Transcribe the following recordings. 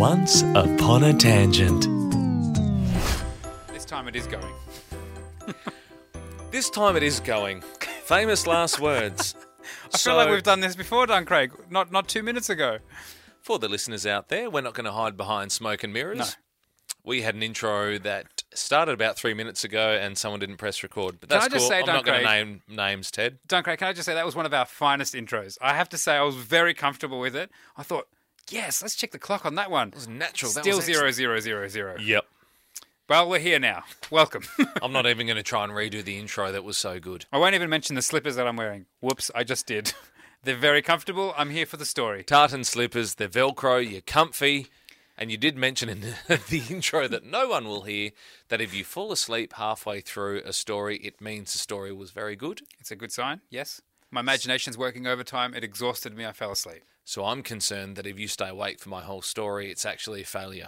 Once Upon a Tangent. This time it is going. This time it is going. Famous last words. I feel like we've done this before, Don Craig. Not 2 minutes ago. For the listeners out there, we're not going to hide behind smoke and mirrors. No. We had an intro that started about 3 minutes ago and someone didn't press record. But Can that's I just cool. say, I'm Don not going to Craig- name names, Ted. Don Craig, can I just say that was one of our finest intros. I have to say I was very comfortable with it. I thought, yes, let's check the clock on that one. It was natural. That Still was 0-0-0-0. Yep. Well, we're here now. Welcome. I'm not even going to try and redo the intro. That was so good. I won't even mention the slippers that I'm wearing. Whoops, I just did. They're very comfortable. I'm here for the story. Tartan slippers, they're Velcro, you're comfy. And you did mention in the intro that no one will hear that if you fall asleep halfway through a story, it means the story was very good. It's a good sign, yes. My imagination's working overtime. It exhausted me. I fell asleep. So I'm concerned that if you stay awake for my whole story, it's actually a failure.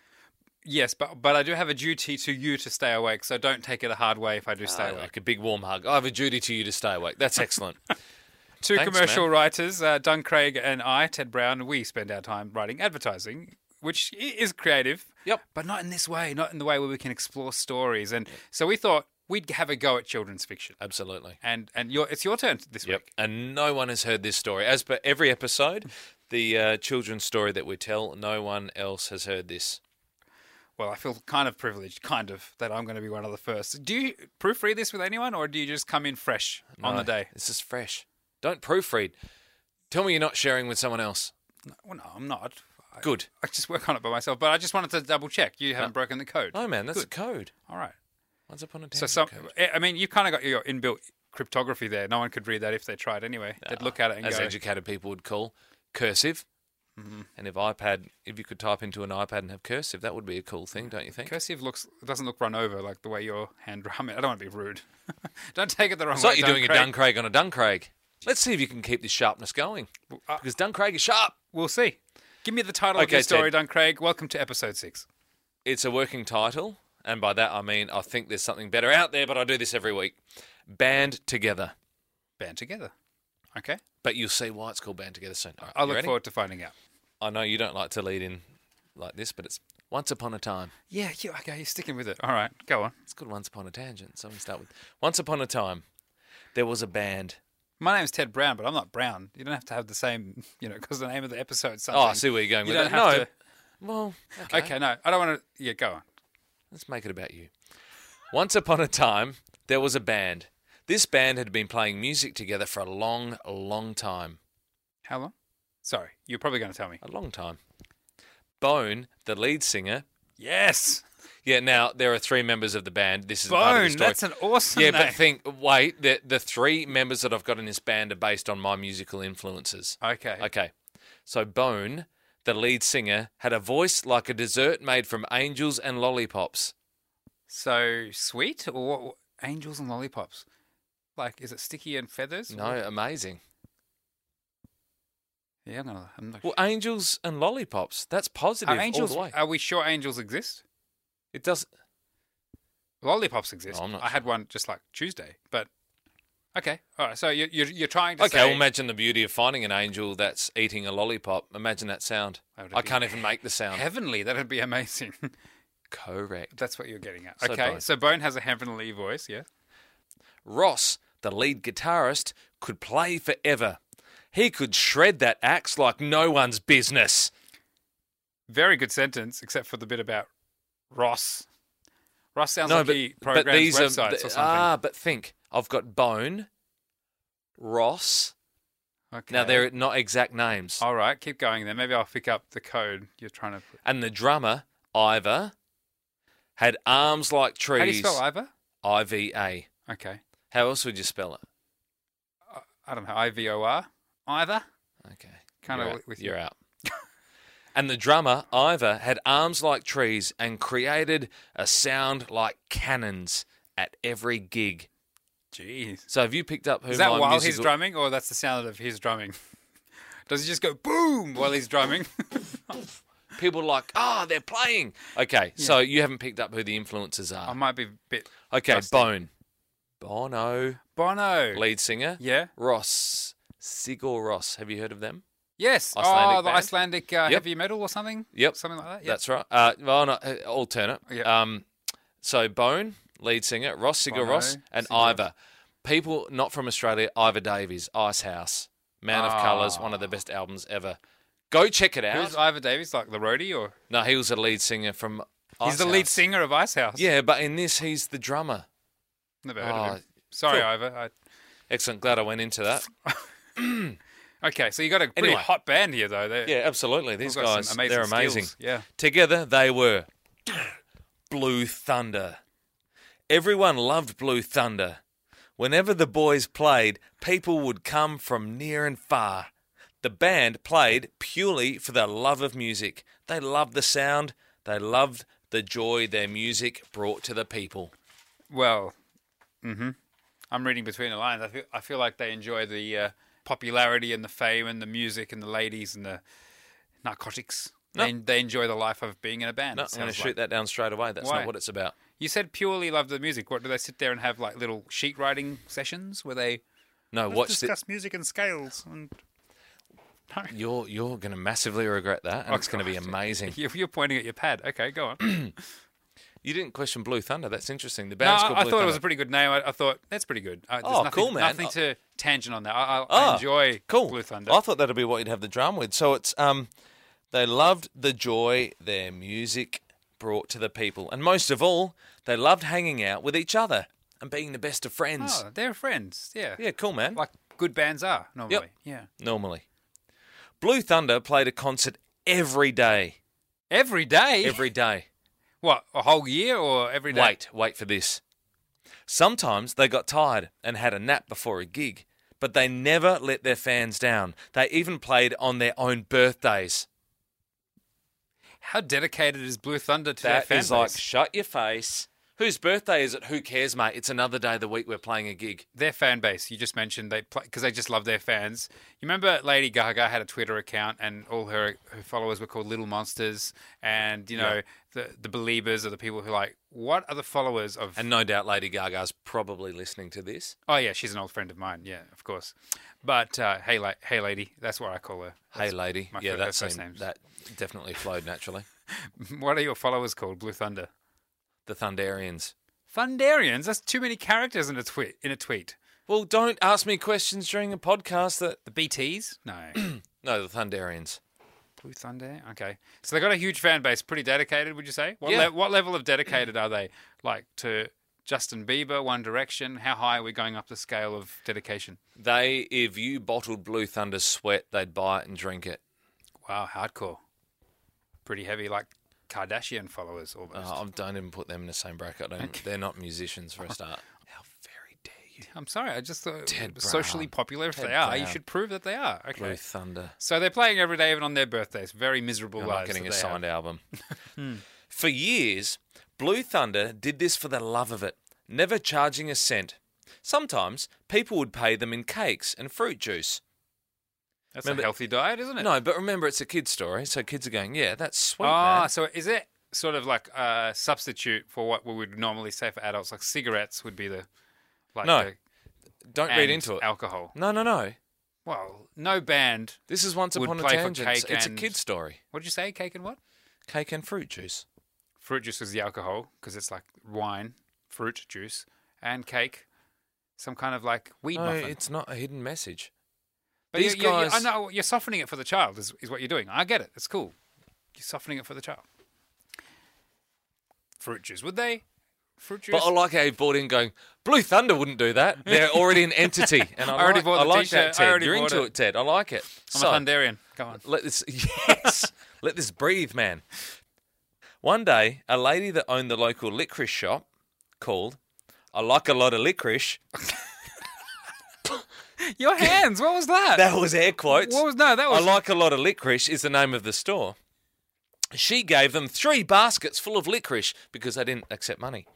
Yes, but I do have a duty to you to stay awake, so don't take it a hard way if I do stay awake. Like a big warm hug. I have a duty to you to stay awake. That's excellent. Two Thanks, commercial man. writers, Don Craig and I, Ted Brown, we spend our time writing advertising, which is creative. Yep. But not in this way, not in the way where we can explore stories. And so we thought we'd have a go at children's fiction. Absolutely. And it's your turn this Yep. week. And no one has heard this story. As per every episode, the children's story that we tell, no one else has heard this. Well, I feel kind of privileged, that I'm going to be one of the first. Do you proofread this with anyone, or do you just come in fresh on No, the day? This is fresh. Don't proofread. Tell me you're not sharing with someone else. Well, no, I'm not. Good. I just work on it by myself, but I just wanted to double check. You haven't broken the code. No, man, that's Good. a code. All right. Once upon a So, tangent code. I mean, you kind of got your inbuilt cryptography there. No one could read that if they tried anyway. They'd look at it and As go, educated people would call cursive. Mm-hmm. And if you could type into an iPad and have cursive, that would be a cool thing, don't you think? cursive doesn't look run over like the way your hand. I mean, I don't want to be rude. Don't take it the wrong It's way. like you're doing a Craig. Dun Craig on a Dun Craig. Let's see if you can keep this sharpness going. Because Dun Craig is sharp. We'll see. Give me the title of Okay, your story, Ted. Don Craig. Welcome to episode 6. It's a working title. And by that, I mean, I think there's something better out there, but I do this every week. Band Together. Band together. Okay. But you'll see why it's called Band Together soon. All right, I you look ready? forward to finding out. I know you don't like to lead in like this, but it's Once Upon a Time. Yeah, okay, you're sticking with it. All right, go on. It's called Once Upon a Tangent, so I'm going to start with Once Upon a Time. There was a band. My name's Ted Brown, but I'm not Brown. You don't have to have the same, because the name of the episode's something. Oh, I see where you're going You with don't that. have No. to. Well, Okay, no, I don't want to. Yeah, go on. Let's make it about you. Once upon a time, there was a band. This band had been playing music together for a long, long time. How long? Sorry, you're probably going to tell me. A long time. Bone, the lead singer. Yes, Yeah, now there are 3 members of the band. This is part of the Bone. story. That's an awesome Yeah, name. but wait, the 3 members that I've got in this band are based on my musical influences. Okay. Okay. So Bone, the lead singer, had a voice like a dessert made from angels and lollipops. So sweet or what, angels and lollipops? Like, is it sticky and feathers? No, amazing. Yeah, I'm not. Well, angels and lollipops, that's positive Are angels? all the way. Are we sure angels exist? It does. Lollipops exist. No, I'm not I had sure. one just like Tuesday, but okay. All right. So you're trying to Okay, say. well, imagine the beauty of finding an angel that's eating a lollipop. Imagine that sound. That would I be can't even make the sound. heavenly. That would be amazing. Correct. That's what you're getting at. So Okay. Bone. So Bone has a heavenly voice. Yeah. Ross, the lead guitarist, could play forever. He could shred that axe like no one's business. Very good sentence, except for the bit about Ross. Ross sounds like he programs websites or something. but think. I've got Bone, Ross. Okay. Now, they're not exact names. All right. Keep going then. Maybe I'll pick up the code you're trying to put. And the drummer, Ivor, had arms like trees. How do you spell Ivor? I-V-A. Okay. How else would you spell it? I don't know. Ivor? Ivor? Okay. Kind You're of out. with You're you. out. And the drummer, Ivor, had arms like trees and created a sound like cannons at every gig. Jeez. So have you picked up who Is that my while he's musical... drumming, or that's the sound of his drumming? Does he just go boom while he's drumming? People are like, they're playing. Okay, so you haven't picked up who the influencers I are. might be a bit. Okay, rusty. Bone. Bono, Bono. lead singer. Yeah. Ross. Sigur Ross. Have you heard of them? Yes. The band. Icelandic heavy metal or something? Yep. Something like that? Yep. That's right. Alternate. Yep. So Bone, lead singer, Ross Sigur-Rós, and Ivor. People not from Australia, Ivor Davies, Icehouse, Man of Colours, one of the best albums ever. Go check it out. Who's Ivor Davies, like the roadie? Or? No, he was the lead singer from Icehouse. He's the lead singer of Icehouse? Yeah, but in this, he's the drummer. Never heard of him. Sorry, cool. Ivor. Excellent. Glad I went into that. Okay, so you got a pretty hot band here, though. Yeah, absolutely. These guys, they're amazing. Skills. Yeah. Together, they were Blue Thunder. Everyone loved Blue Thunder. Whenever the boys played, people would come from near and far. The band played purely for the love of music. They loved the sound. They loved the joy their music brought to the people. Well, I'm reading between the lines. I feel like they enjoy the popularity and the fame and the music and the ladies and the narcotics. No. They enjoy the life of being in a band. No, I'm going to shoot that down straight away. That's not what it's about. You said purely love the music. What, do they sit there and have like little sheet writing sessions where they discuss music and scales? And You're going to massively regret that, and it's going to be amazing. You're pointing at your pad. Okay, go on. You didn't question Blue Thunder. That's interesting. The band's called Blue Thunder. I thought it was a pretty good name. I thought, that's pretty good. Cool, man. Nothing to tangent on that. I enjoy Blue Thunder. I thought that'd be what you'd have the drum with. So it's they loved the joy their music brought to the people. And most of all, they loved hanging out with each other and being the best of friends. Oh, they're friends, yeah. Yeah, cool, man. Like good bands are, normally. Yep. Yeah. Normally. Blue Thunder played a concert every day. Every day? Every day. What, a whole year or every day? Wait for this. Sometimes they got tired and had a nap before a gig, but they never let their fans down. They even played on their own birthdays. How dedicated is Blue Thunder to their fan base? That is like, shut your face. Whose birthday is it? Who cares, mate? It's another day of the week we're playing a gig. Their fan base, you just mentioned, they play because they just love their fans. You remember Lady Gaga had a Twitter account and all her followers were called Little Monsters, and, you know, the Beliebers are the people who what are the followers of... And no doubt Lady Gaga's probably listening to this. Oh, yeah, she's an old friend of mine, yeah, of course. But, hey lady, that's what I call her. Hey lady, that definitely flowed naturally. What are your followers called, Blue Thunder? The Thunderians. Thunderians? That's too many characters in a tweet. Well, don't ask me questions during a podcast that... The BTs? No. No, the Thunderians. Blue Thunder? Okay. So they got a huge fan base. Pretty dedicated, would you say? What level of dedicated are they? Like to Justin Bieber, One Direction? How high are we going up the scale of dedication? If you bottled Blue Thunder's sweat, they'd buy it and drink it. Wow, hardcore. Pretty heavy, like... Kardashian followers almost. Don't even put them in the same bracket. They're not musicians for a start. How very dare you? I'm sorry. I just thought socially popular if they are, you should prove that they are. Okay. Blue Thunder. So they're playing every day, even on their birthdays. Very miserable lives. Not getting a signed album. For years, Blue Thunder did this for the love of it, never charging a cent. Sometimes people would pay them in cakes and fruit juice. That's a healthy diet, isn't it? No, but remember, it's a kid's story, so kids are going, yeah, that's sweet, man. So is it sort of like a substitute for what we would normally say for adults? Like cigarettes would be don't read into it. Alcohol. No. Well, no band. This is Once Upon a Tangent. It's a kid's story. What did you say? Cake and what? Cake and fruit juice. Fruit juice is the alcohol because it's like wine, fruit juice, and cake, some kind of like wheat muffin. No, it's not a hidden message. But these guys... I know, you're softening it for the child is what you're doing. I get it. It's cool. You're softening it for the child. Fruit juice, would they? Fruit juice? But I like how you brought in going, Blue Thunder wouldn't do that. They're already an entity. And I already bought the t-shirt. That, Ted. You're into it, Ted. I like it. I'm a Thunderian. Go on. Let this breathe, man. One day, a lady that owned the local licorice shop called, I like a lot of licorice... Your hands, what was that? That was air quotes. That was... I like a lot of licorice is the name of the store. She gave them 3 baskets full of licorice because they didn't accept money.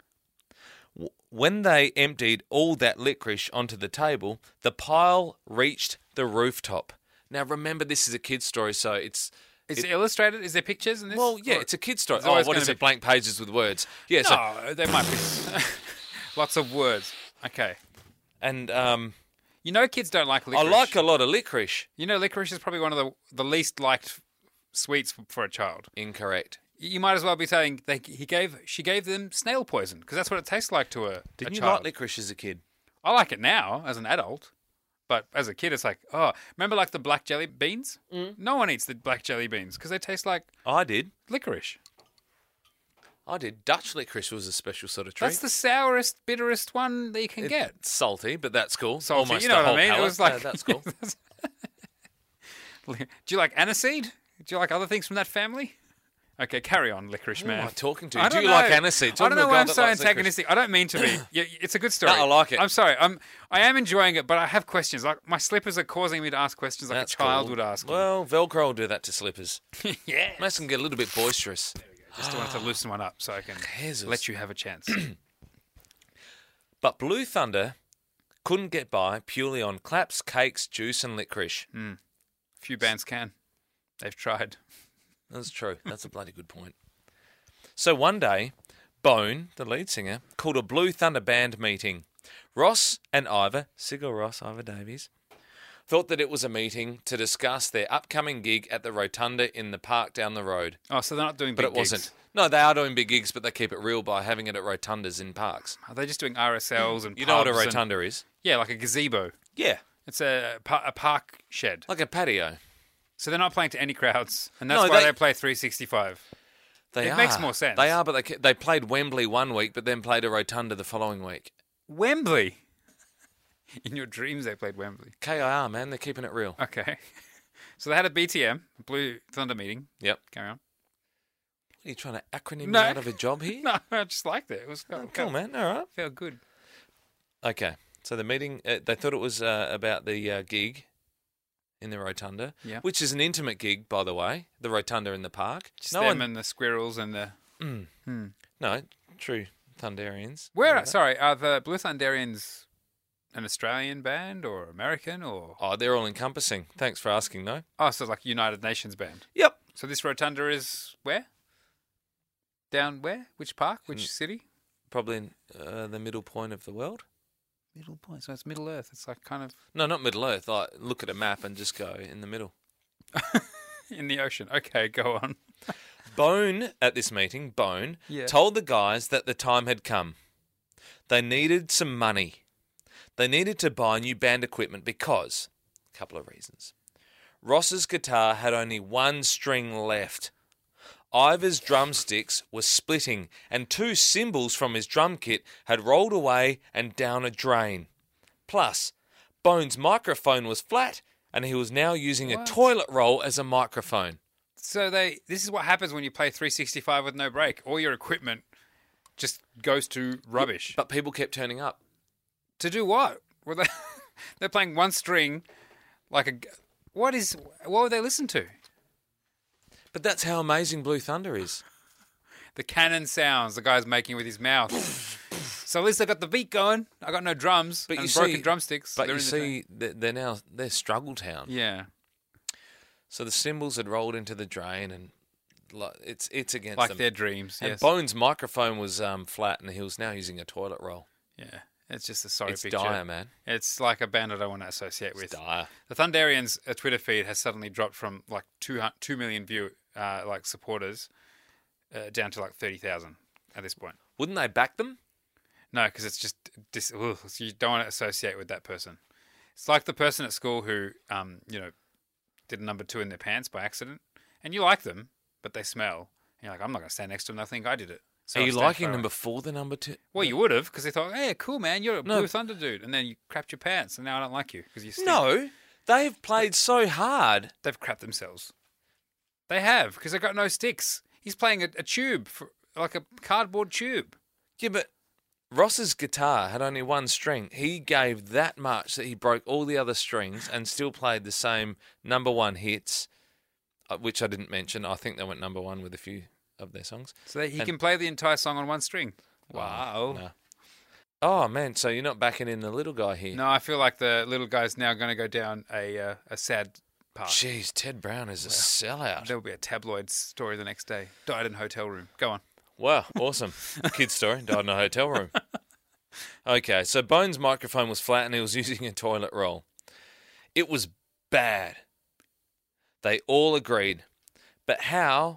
When they emptied all that licorice onto the table, the pile reached the rooftop. Now remember, this is a kid's story, so it's... Is it illustrated? Is there pictures in this? Well, yeah, it's a kid's story. Oh, what is it? Blank pages with words. Yeah, no, there might be lots of words. Okay. And... You know, kids don't like I licorice. like a lot of licorice. You know, licorice is probably one of the least liked sweets for a child. Incorrect. You might as well be saying she gave them snail poison because that's what it tastes like to a Didn't you child. like licorice as a kid? I like it now as an adult, but as a kid, it's like, oh, remember like the black jelly beans? No one eats the black jelly beans because they taste like I did. licorice. I did. Dutch licorice was a special sort of treat. That's the sourest, bitterest one that you can get. It's salty, but that's cool. Salty, Almost you know the what I whole mean? It palate. was like- Yeah, that's cool. Do you like aniseed? Do you like other things from that family? Okay, carry on, licorice Who man. am I talking to? I Do don't you know. like aniseed? I Talking don't to know a why guy I'm that so likes licorice. antagonistic. I don't mean to be. Yeah, it's a good story. No, I like it. I'm sorry. I am enjoying it, but I have questions. Like my slippers are causing me to ask questions like That's a child cool. would ask. Well, Velcro will do that to slippers. Yeah. Makes them get a little bit boisterous. Just wanted to loosen one up so I can Jesus. let you have a chance. But Blue Thunder couldn't get by purely on claps, cakes, juice, and licorice. Few bands can. They've tried. That's true. That's a bloody good point. So one day, Bone, the lead singer, called a Blue Thunder band meeting. Ross and Ivor, Sigur Ross, Ivor Davies, thought that it was a meeting to discuss their upcoming gig at the Rotunda in the park down the road. Oh, so they're not doing But big it wasn't. gigs. No, they are doing big gigs, but they keep it real by having it at rotundas in parks. Are they just doing RSLs and You know what a pubs and- rotunda is? Yeah, like a gazebo. Yeah, It's a park shed. like a patio. So they're not playing to any crowds, and that's No, why they- they play 365. They It are. makes more sense. They are, but they played Wembley one week, but then played a rotunda the following week. Wembley. In your dreams, they played Wembley. KIR, man, they're keeping it real. Okay. So they had a BTM, Blue Thunder meeting. Yep. Carry on. Are you trying to acronym No. me out of a job here? No, I just liked it. It was Cool, man. All right. felt good. Okay. So the meeting, they thought it was about the gig in the rotunda, Yeah. which is an intimate gig, by the way. The rotunda in the park. Just them and the squirrels and the... No, true Thunderians. Sorry, are the Blue Thunderians an Australian band or American or... Oh, they're all encompassing. Thanks for asking, though. Oh, so like United Nations band. Yep. So this rotunda is where? Down where? Which park? Which city? Probably in the middle point of the world. Middle point. So it's Middle Earth. It's like kind of No, not Middle Earth. Like, look at a map and just go in the middle. in the ocean. Okay, go on. Bone, at this meeting, Yeah. told the guys that the time had come. They needed some money. They needed to buy new band equipment because, a couple of reasons. Ross's guitar had only one string left. Ivor's drumsticks were splitting, and two cymbals from his drum kit had rolled away and down a drain. Plus, Bone's microphone was flat, and he was now using a What? toilet roll as a microphone. So this is what happens when you play 365 with no break. All your equipment just goes to rubbish. But people kept turning up. To do what? Well, they're playing one string, like a. What would they listen to? But that's how amazing Blue Thunder is. The cannon sounds the guy's making with his mouth. So at least I got the beat going. I got no drums But and you broken see- drumsticks. But They're you in the see, they're struggle town. yeah, So the cymbals had rolled into the drain, and it's against like them. their dreams. And Yes. Bone's microphone was flat, and he was now using a toilet roll. Yeah, it's just a sorry It's picture. dire, man. It's like a band I don't want to associate with. It's dire. The Thunderians' Twitter feed has suddenly dropped from like 2 million supporters down to like 30,000 at this point. Wouldn't they back them? No, because it's just so you don't want to associate with that person. It's like the person at school who did a number 2 in their pants by accident, and you like them, but they smell. And you're like, I'm not going to stand next to them. I think I did it. So Are I you stand liking far them away. before the number 2? Well, you would have, because they thought, hey, cool, man, you're a No. Blue Thunder dude. And then you crapped your pants, and now I don't like you, because you stink. No, they've played so hard. They've crapped themselves. They have, because they've got no sticks. He's playing a tube, like a cardboard tube. Yeah, but Ross's guitar had only one string. He gave that much that he broke all the other strings and still played the same number 1 hits, which I didn't mention. I think they went number 1 with a few of their songs. So that he can play the entire song on one string. Wow. No. Oh, man, so you're not backing in the little guy here. No, I feel like the little guy's now going to go down a sad path. Jeez, Ted Brown is a sellout. There'll be a tabloid story the next day. Died in a hotel room. Go on. Wow, awesome. Kid story, died in a hotel room. Okay, so Bones' microphone was flat and he was using a toilet roll. It was bad. They all agreed. But how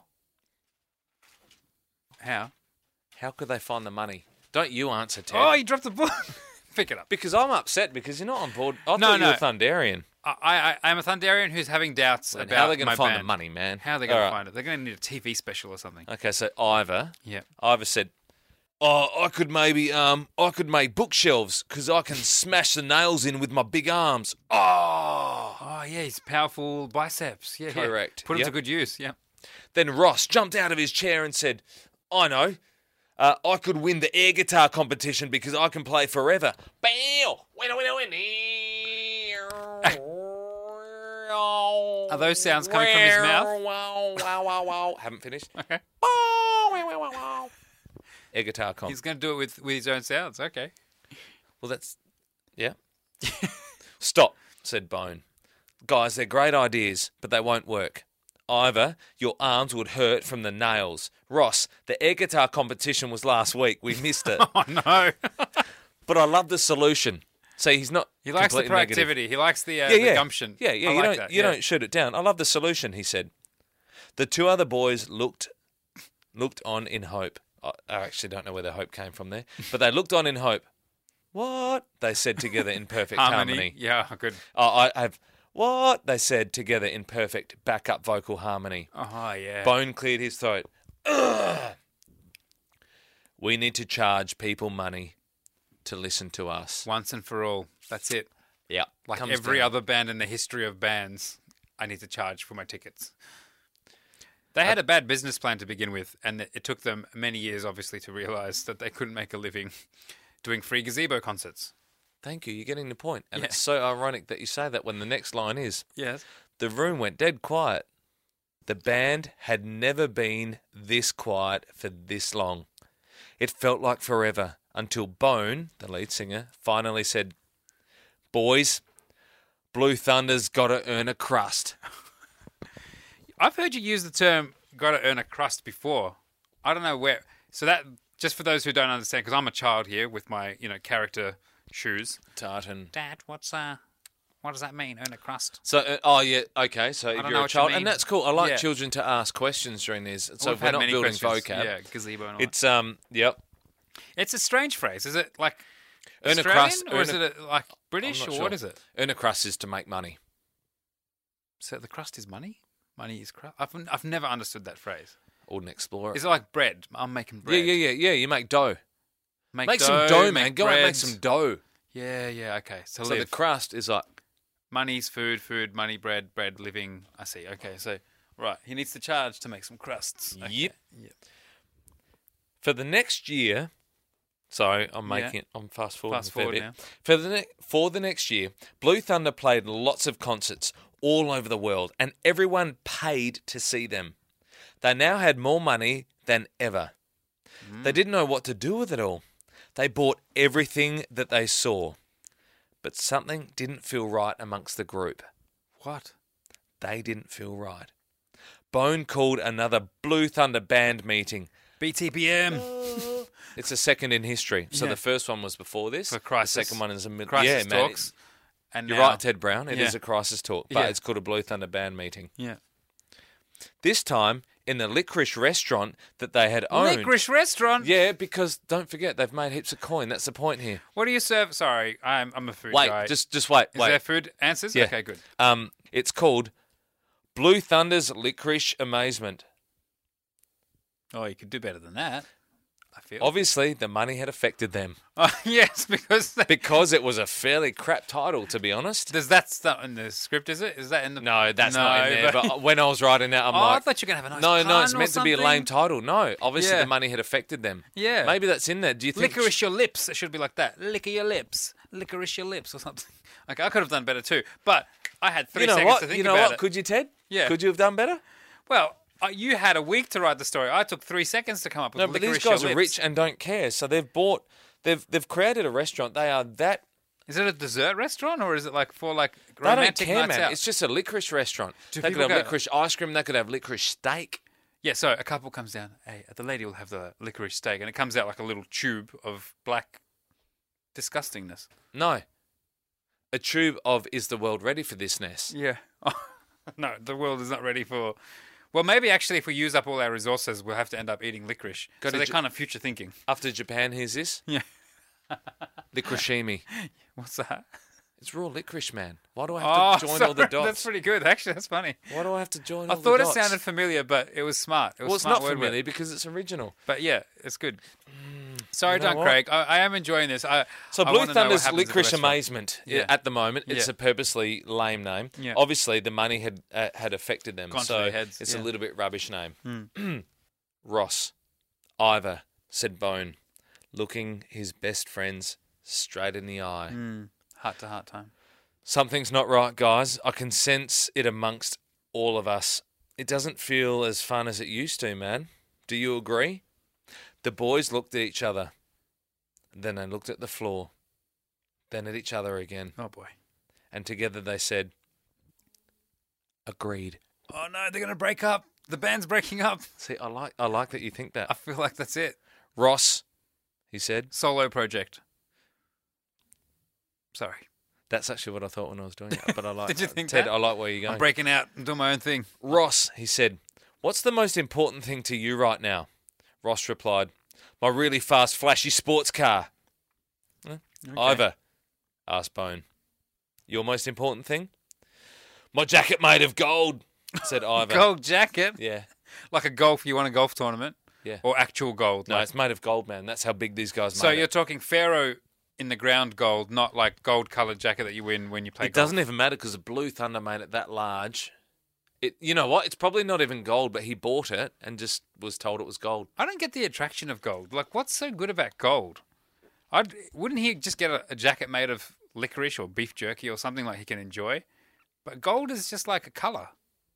How? could they find the money? Don't you answer, Ted. Oh, you dropped the book. Pick it up. Because I'm upset because you're not on board. I No, thought you were no. Thunderian. I'm a Thunderian who's having doubts And about how are they going my to find band. the money, man? How are they going All to right. find it? They're going to need a TV special or something. Okay, so Ivor Yeah. said, "Oh, I could make bookshelves because I can smash the nails in with my big arms." Oh. Oh, yeah, he's powerful biceps. Yeah, Correct. Yeah. Put him Yep. to good use. Yeah. Then Ross jumped out of his chair and said, "I know. I could win the air guitar competition because I can play forever." Bow! Are those sounds coming from his mouth? Wow. Haven't finished. Okay. Air guitar comp. He's going to do it with his own sounds. Okay. Well, that's... Yeah. Stop, said Bone. Guys, they're great ideas, but they won't work. Ivor, your arms would hurt from the nails. Ross, the air guitar competition was last week. We missed it. Oh, no. But I love the solution. See, he's not He likes the completely negative. proactivity. He likes the gumption. Yeah, I you like don't that. you don't shoot it down. I love the solution, he said. The two other boys looked on in hope. I actually don't know where the hope came from there, but they looked on in hope. What? They said together in perfect harmony. Yeah, good. I have what? They said together in perfect backup vocal harmony. Oh, yeah. Bone cleared his throat. Ugh. We need to charge people money to listen to us. Once and for all. That's it. Yeah. Like comes every down. other band in the history of bands, I need to charge for my tickets. They had a bad business plan to begin with, and it took them many years, obviously, to realise that they couldn't make a living doing free gazebo concerts. Thank you. You're getting the point. And Yeah. it's so ironic that you say that when the next line is, Yes. the room went dead quiet. The band had never been this quiet for this long. It felt like forever until Bone, the lead singer, finally said, "Boys, Blue Thunder's got to earn a crust." I've heard you use the term "got to earn a crust" before. I don't know where. So that, just for those who don't understand, because I'm a child here with my character shoes. Tartan. Dad, what does that mean? Earn a crust. So, yeah, okay. So if don't know you're a what you child, mean. and that's cool. I like Yeah. children to ask questions during these. So We've we're had not many building questions. vocab. Yeah, gazebo and all It's that. Yep. It's a strange phrase. Is it like Earn a Australian, crust, or earn is it like British, I'm or not what sure. is it? Earn a crust is to make money. So the crust is money. Money is crust. I've never understood that phrase. Wouldn't explore it. Is it like bread? I'm making bread. Yeah. You make dough. Make dough, some dough, man. make Go out and make bread. some dough. Yeah. Okay. So So live. the crust is like, Money's food, money, bread, living. I see. Okay, so right, he needs to charge to make some crusts. Okay. Yep. Yep. for the next year. Sorry, I'm fast forwarding. Fast forward now. For the next year, Blue Thunder played lots of concerts all over the world, and everyone paid to see them. They now had more money than ever. They didn't know what to do with it all. They bought everything that they saw. But something didn't feel right amongst the group. What? They didn't feel right. Bone called another Blue Thunder band meeting. BTPM. It's the second in history. So Yeah. the first one was before this. For Crisis. The second one is a middle. Crisis yeah, man. talks. And You're now- right, Ted Brown. It is Yeah. a crisis talk, but Yeah. it's called a Blue Thunder band meeting. Yeah. This time in the licorice restaurant that they had owned. Licorice restaurant. Yeah, because don't forget they've made heaps of coin. That's the point here. What do you serve? Sorry, I'm a food Wait, guy. just wait. Is there Wait. food answers? Yeah. Okay, good. It's called Blue Thunder's Licorice Amazement. Oh, you could do better than that. I feel. Obviously, the money had affected them Oh, yes, because it was a fairly crap title, to be honest. Does that not in the script? Is it? Is that in the? No, that's not in there. But when I was writing that, I'm Oh, I like, thought you were gonna have a nice. no, pun it's or meant to be a lame something. title. No, obviously Yeah. the money had affected them. Yeah. Maybe that's in there. Do you think? Licorice your lips. It should be like that. Liquor your lips. Licorice your lips or something. Okay, I could have done better too, but I had 3 You know seconds what? to think You know about what? it. Could you, Ted? Yeah. Could you have done better? Well, you had a week to write the story. I took 3 seconds to come up with No, but licorice these guys your are lips. rich and don't care. So they've created a restaurant. They are that. Is it a dessert restaurant or is it like for like They don't romantic care, nights man. out? It's just a licorice restaurant. Do They could people have go- licorice ice cream. They could have licorice steak. Yeah, so a couple comes down. Hey, the lady will have the licorice steak, and it comes out like a little tube of black disgustingness. No. A tube of "Is the world ready for this ness?" Yeah. No, the world is not ready for... Well, maybe actually if we use up all our resources, we'll have to end up eating licorice. Go So to they're J- kind of future thinking. After Japan hears this, Yeah. licorice. What's that? It's raw licorice, man. Why do I have to join all the sorry, dots? That's pretty good. Actually, that's funny. Why do I have to join I all the thought it dots? sounded familiar, but it was smart. It was Well, it's smart not word familiar work. because it's original. But yeah, it's good. Sorry, you know Don what? Craig. I am enjoying this. So I Blue wanna know what Thunder's happens at the Licorice restaurant. Amazement Yeah. at the moment, it's Yeah. a purposely lame name. Yeah. Obviously, the money had affected them, Gone to so their heads, it's yeah. a little bit rubbish name. Ross, Ivor, said Bone, looking his best friends straight in the eye. Heart to heart time. Something's not right, guys. I can sense it amongst all of us. It doesn't feel as fun as it used to, man. Do you agree? The boys looked at each other. Then they looked at the floor. Then at each other again. Oh boy. And together they said, agreed. Oh no, they're gonna break up. The band's breaking up. See, I like that you think that. I feel like that's it. Ross, he said. Solo project. Sorry. That's actually what I thought when I was doing it. But I like Did you think Ted, that? I like where you're going. I'm breaking out. I'm doing my own thing. Ross, he said, what's the most important thing to you right now? Ross replied, my really fast, flashy sports car. Okay. Ivor, asked Bone, your most important thing? My jacket made of gold, said Ivor. Gold jacket. Yeah. Like a golf. You won a golf tournament. Yeah. Or actual gold. No, like- it's made of gold, man. That's how big these guys so made you're it. talking Pharaoh in the ground gold, not like gold coloured jacket that you win when you play It golf. doesn't even matter because the Blue Thunder made it that large. You know what? It's probably not even gold, but he bought it and just was told it was gold. I don't get the attraction of gold. Like, what's so good about gold? Wouldn't he just get a jacket made of licorice or beef jerky or something like he can enjoy? But gold is just like a colour.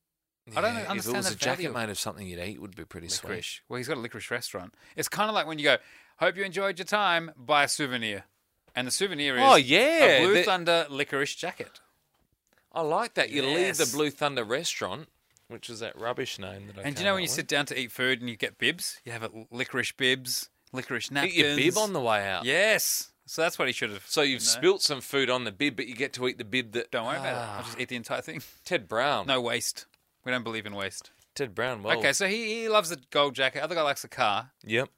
I don't Yeah, if understand it was the a jacket value of made of something you'd eat, it would be pretty sweet. licorice. Well, he's got a licorice restaurant. It's kind of like when you go, hope you enjoyed your time, buy a souvenir. And the souvenir is Oh, yeah. a Blue Thunder licorice jacket. I like that. You leave the Yes. Blue Thunder restaurant, which is that rubbish name that I And do came you know when up you with. sit down to eat food and you get bibs? You have a licorice bibs, licorice napkins. Eat your bib on the way out. Yes. So that's what he should have. So you've spilt some food on the bib, but you get to eat the bib that... Don't worry about it. I'll just eat the entire thing. Ted Brown. No waste. We don't believe in waste. Ted Brown, well... Okay, so he loves the gold jacket. Other guy likes the car. Yep.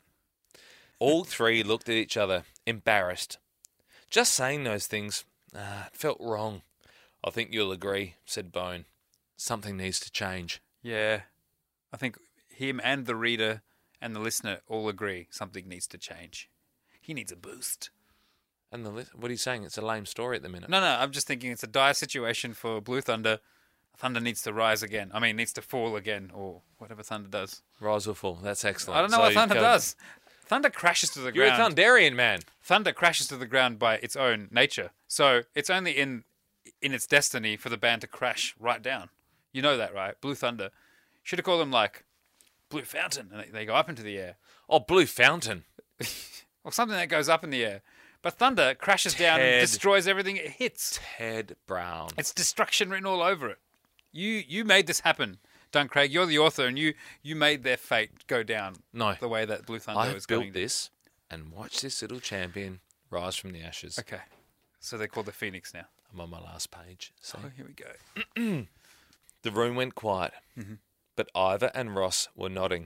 All three looked at each other, embarrassed. Just saying those things, it felt wrong. I think you'll agree, said Bone. Something needs to change. Yeah. I think him and the reader and the listener all agree something needs to change. He needs a boost. And what are you saying? It's a lame story at the minute. No, I'm just thinking it's a dire situation for Blue Thunder. Thunder needs to rise again. I mean, needs to fall again, or whatever Thunder does. Rise or fall. That's excellent. I don't know So what you've Thunder got- does. Thunder crashes to the You're ground. a Thunderian, man. Thunder crashes to the ground by its own nature. So it's only in its destiny for the band to crash right down. You know that, right? Blue Thunder. Should have called them like Blue Fountain, and they go up into the air. Oh, Blue Fountain. Or something that goes up in the air. But Thunder crashes down and Ted. destroys everything it hits. Ted Brown. It's destruction written all over it. You made this happen, Dun Craig. You're the author, and you made their fate go down No. the way that Blue Thunder I was have going. built this and watched this little champion rise from the ashes. Okay. So they're called the Phoenix now. I'm on my last page. So Oh, here we go. the room went quiet, but Ivor and Ross were nodding.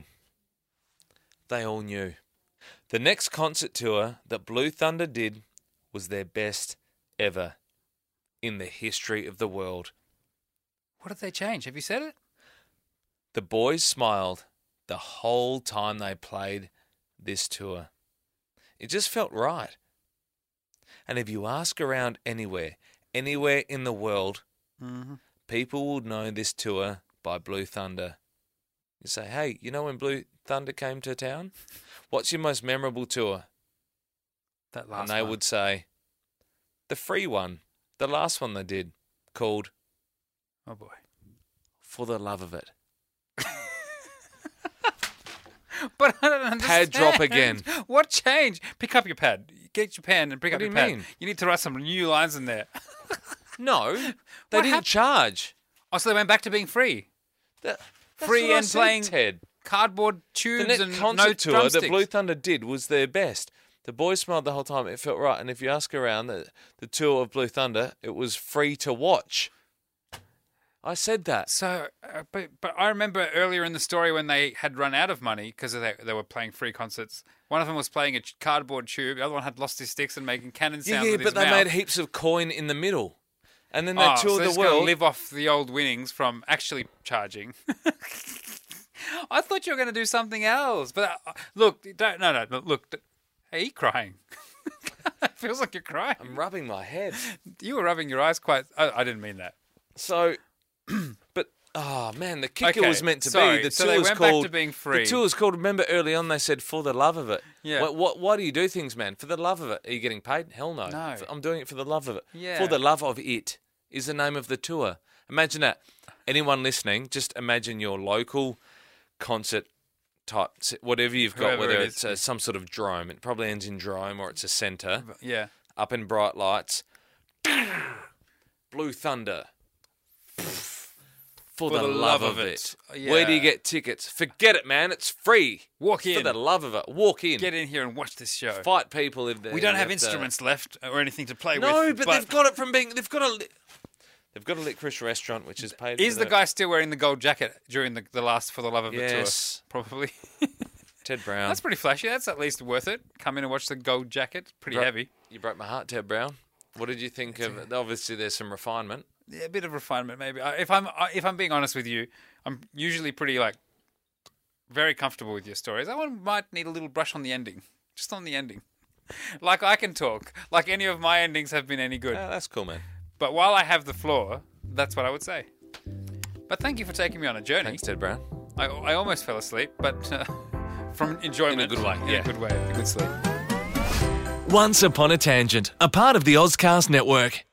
They all knew. The next concert tour that Blue Thunder did was their best ever in the history of the world. What did they change? Have you said it? The boys smiled the whole time they played this tour. It just felt right. And if you ask around anywhere in the world, people will know this tour by Blue Thunder. You say, hey, you know when Blue Thunder came to town? What's your most memorable tour? That last And they one. would say, the free one, the last one they did, called Oh, boy. For the Love of It. But I don't understand. Pad drop again. What change? Pick up your pad. Get your pen and pick What up do your you pad. mean? You need to write some new lines in there. No, they What didn't hap- charge. Oh, so they went back to being free. That's Free what I and said, playing Ted. Cardboard The tubes next and concert no tour drumsticks. that Blue Thunder did was their best. The boys smiled the whole time. It felt right. And if you ask around, the tour of Blue Thunder, it was free to watch. I said that. So, but I remember earlier in the story when they had run out of money because they were playing free concerts. One of them was playing a cardboard tube. The other one had lost his sticks and making cannon sounds with his but they mouth. made heaps of coin in the middle. And then they toured so the world. Live off the old winnings from actually charging. I thought you were going to do something else. But look, look. Are you crying? It feels like you're crying. I'm rubbing my head. You were rubbing your eyes quite... I didn't mean that. So, but, oh man, the kicker was meant to be. The so tour they was went called, back to being free. The tour was called, remember early on they said, For the Love of It. Yeah. Why do you do things, man? For the love of it. Are you getting paid? Hell no. No. I'm doing it for the love of it. Yeah. For the Love of It is the name of the tour. Imagine that. Anyone listening, just imagine your local concert type, whatever you've got, Whoever whether it it's is. some sort of drome. It probably ends in drome or it's a centre. Yeah. Up in bright lights. Blue Thunder. For the love of it. Yeah. Where do you get tickets? Forget it, man. It's free. Walk in. For the love of it. Walk in. Get in here and watch this show. Fight people if they. We don't have instruments left or anything to play with. No, but they've got it from being. They've got a licorice restaurant which is paid. Is for the guy still wearing the gold jacket during the last For the Love of It Yes. tour? Probably. Ted Brown? That's pretty flashy. That's at least worth it. Come in and watch the gold jacket. Pretty heavy. You broke my heart, Ted Brown. What did you think of? Obviously, there's some refinement. Yeah, a bit of refinement maybe. If I'm being honest with you, I'm usually pretty very comfortable with your stories. That one might need a little brush on the ending. Just on the ending. Like I can talk. Like any of my endings have been any good. Yeah, that's cool, man. But while I have the floor, that's what I would say. But thank you for taking me on a journey. Thanks, Ted Brown. I almost fell asleep, but from enjoyment. In a good way, In yeah. a good way. A good sleep. Once Upon a Tangent, a part of the Ozcast Network.